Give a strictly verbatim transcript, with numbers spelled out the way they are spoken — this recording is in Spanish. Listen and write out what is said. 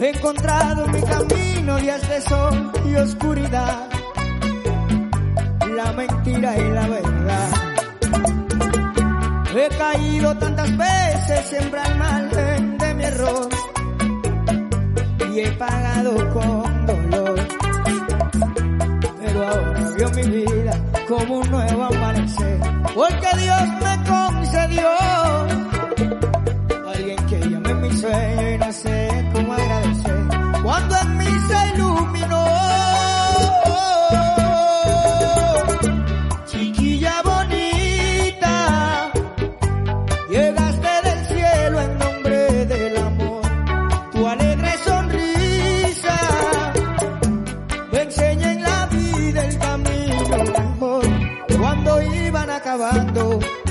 He encontrado en mi camino días de sol y oscuridad, la mentira y la verdad. He caído tantas veces, siempre al margen de mi error, y he pagado con dolor. Pero ahora veo mi vida como un nuevo amanecer, porque Dios me concedió alguien que llame en mi sueño y no sé cómo agradecer cuando en mí se iluminó. Chiquilla bonita, llegaste del cielo en nombre del amor. Tu alegre sonrisa me enseña en la vida el camino mejor. Cuando iban acabando